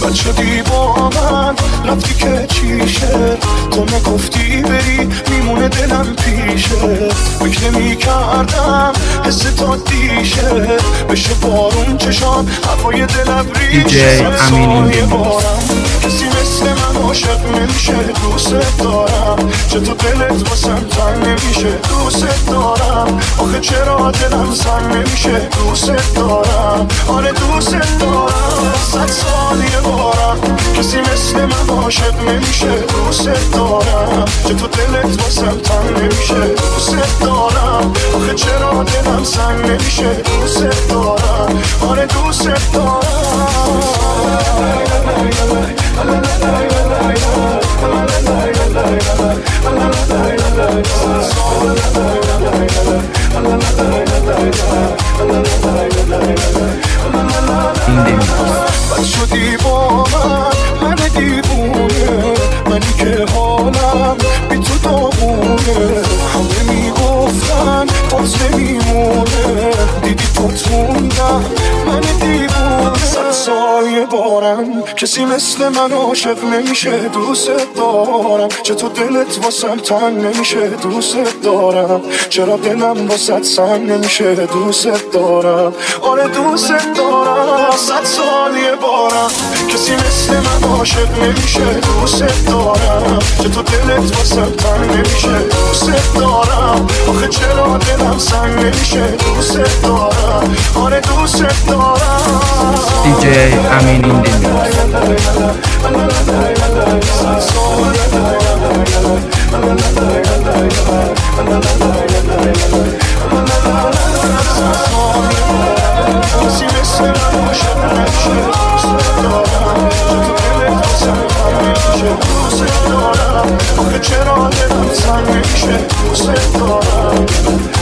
بد شدی با من رفتی که چیشه تو نگفتی بری میمونه دلم پیشه فکر نمی کردم حس تا دیشه بشه بارون چشام هوای دلم ریشه سایه بارم کسی مثل من عاشق نمیشه دوست دارم چطور دلت واسم تنگ نمیشه دوست دارم آخه چرا دلم سنگ نمیشه دوست دارم آره دوست دارم 100 سال یه بارم کسی مثل من عاشق نمیشه دوست دارم چطور دلت واسم تنگ نمیشه دوست دارم آخه چرا دلم سنگ نمیشه دوست دارم آره دوست دارم بد شدی با من دیوونه منی که حالم بی تو داغونه همه میگفتن باز نمیمونه دیدی پتوندم من دیوونه 100 سال یه بارم کسی مثل من عاشق نمیشه دوست دارم چطور دلت واسم تنگ نمیشه دوست دارم چرا دلم واسط سنگ نمیشه دوست دارم آره دوست دارم 100 سال یه بارم کسی مثل من عاشق نمیشه دوست دارم چطور دلت واسم تنگ نمیشه دوست دارم آخه چرا دلم سنگ نمیشه دوست دارم آره دوست دارم DJ Amin in the چرا دلم سنگ نمیشه دوست دارم